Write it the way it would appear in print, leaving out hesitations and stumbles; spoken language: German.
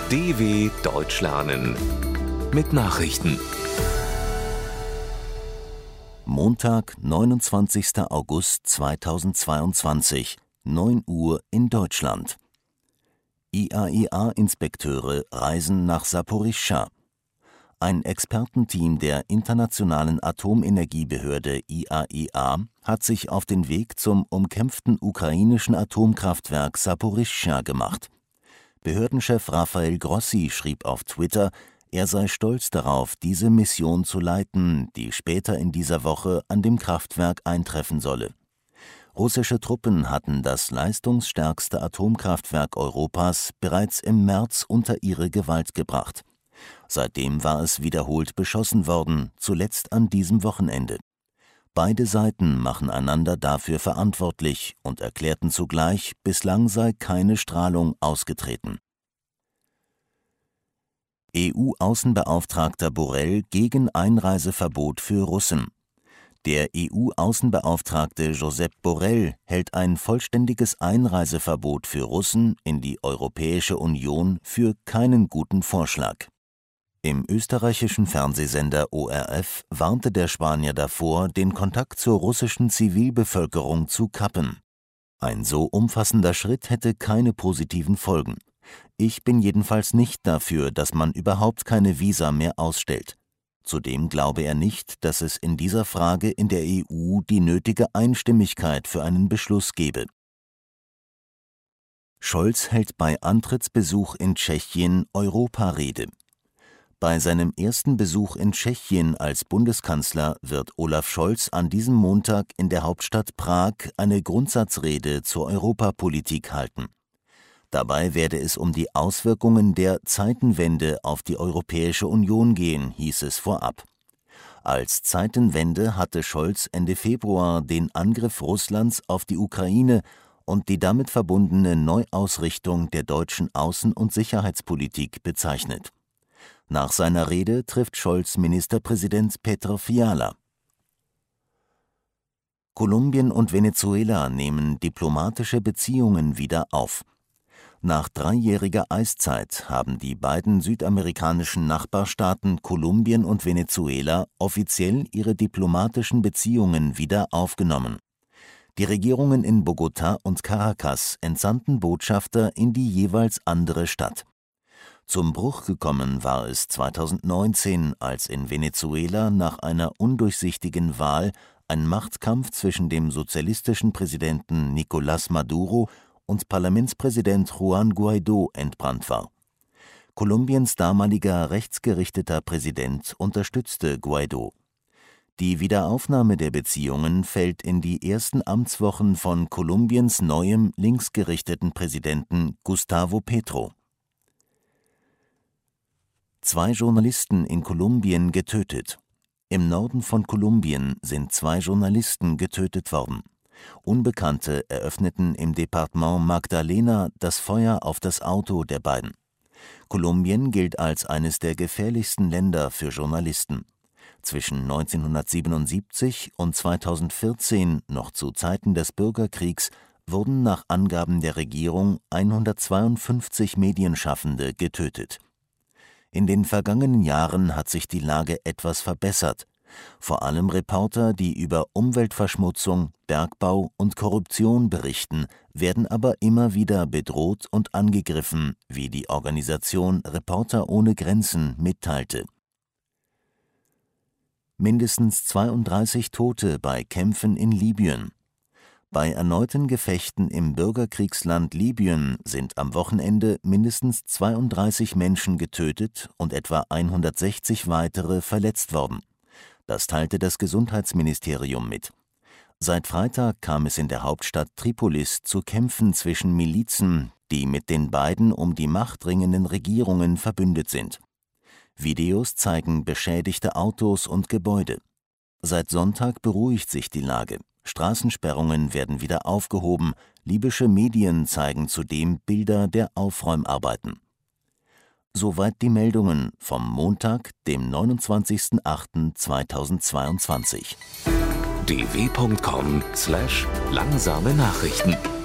DW Deutsch lernen mit Nachrichten. Montag, 29. August 2022, 9 Uhr in Deutschland. IAEA-Inspekteure reisen nach Saporischschja. Ein Expertenteam der Internationalen Atomenergiebehörde IAEA hat sich auf den Weg zum umkämpften ukrainischen Atomkraftwerk Saporischschja gemacht. Behördenchef Rafael Grossi schrieb auf Twitter, er sei stolz darauf, diese Mission zu leiten, die später in dieser Woche an dem Kraftwerk eintreffen solle. Russische Truppen hatten das leistungsstärkste Atomkraftwerk Europas bereits im März unter ihre Gewalt gebracht. Seitdem war es wiederholt beschossen worden, zuletzt an diesem Wochenende. Beide Seiten machen einander dafür verantwortlich und erklärten zugleich, bislang sei keine Strahlung ausgetreten. EU-Außenbeauftragter Borrell gegen Einreiseverbot für Russen. Der EU-Außenbeauftragte Josep Borrell hält ein vollständiges Einreiseverbot für Russen in die Europäische Union für keinen guten Vorschlag. Im österreichischen Fernsehsender ORF warnte der Spanier davor, den Kontakt zur russischen Zivilbevölkerung zu kappen. Ein so umfassender Schritt hätte keine positiven Folgen. Ich bin jedenfalls nicht dafür, dass man überhaupt keine Visa mehr ausstellt. Zudem glaube er nicht, dass es in dieser Frage in der EU die nötige Einstimmigkeit für einen Beschluss gebe. Scholz hält bei Antrittsbesuch in Tschechien Europarede. Bei seinem ersten Besuch in Tschechien als Bundeskanzler wird Olaf Scholz an diesem Montag in der Hauptstadt Prag eine Grundsatzrede zur Europapolitik halten. Dabei werde es um die Auswirkungen der Zeitenwende auf die Europäische Union gehen, hieß es vorab. Als Zeitenwende hatte Scholz Ende Februar den Angriff Russlands auf die Ukraine und die damit verbundene Neuausrichtung der deutschen Außen- und Sicherheitspolitik bezeichnet. Nach seiner Rede trifft Scholz Ministerpräsident Petro Fiala. Kolumbien und Venezuela nehmen diplomatische Beziehungen wieder auf. Nach 3-jähriger Eiszeit haben die beiden südamerikanischen Nachbarstaaten Kolumbien und Venezuela offiziell ihre diplomatischen Beziehungen wieder aufgenommen. Die Regierungen in Bogotá und Caracas entsandten Botschafter in die jeweils andere Stadt. Zum Bruch gekommen war es 2019, als in Venezuela nach einer undurchsichtigen Wahl ein Machtkampf zwischen dem sozialistischen Präsidenten Nicolás Maduro und Parlamentspräsident Juan Guaidó entbrannt war. Kolumbiens damaliger rechtsgerichteter Präsident unterstützte Guaidó. Die Wiederaufnahme der Beziehungen fällt in die ersten Amtswochen von Kolumbiens neuem linksgerichteten Präsidenten Gustavo Petro. 2 Journalisten in Kolumbien getötet. Im Norden von Kolumbien sind 2 Journalisten getötet worden. Unbekannte eröffneten im Departement Magdalena das Feuer auf das Auto der beiden. Kolumbien gilt als eines der gefährlichsten Länder für Journalisten. Zwischen 1977 und 2014, noch zu Zeiten des Bürgerkriegs, wurden nach Angaben der Regierung 152 Medienschaffende getötet. In den vergangenen Jahren hat sich die Lage etwas verbessert. Vor allem Reporter, die über Umweltverschmutzung, Bergbau und Korruption berichten, werden aber immer wieder bedroht und angegriffen, wie die Organisation Reporter ohne Grenzen mitteilte. Mindestens 32 Tote bei Kämpfen in Libyen. Bei erneuten Gefechten im Bürgerkriegsland Libyen sind am Wochenende mindestens 32 Menschen getötet und etwa 160 weitere verletzt worden. Das teilte das Gesundheitsministerium mit. Seit Freitag kam es in der Hauptstadt Tripolis zu Kämpfen zwischen Milizen, die mit den beiden um die Macht ringenden Regierungen verbündet sind. Videos zeigen beschädigte Autos und Gebäude. Seit Sonntag beruhigt sich die Lage. Straßensperrungen werden wieder aufgehoben. Libysche Medien zeigen zudem Bilder der Aufräumarbeiten. Soweit die Meldungen vom Montag, dem 29.08.2022. dw.com/langsame Nachrichten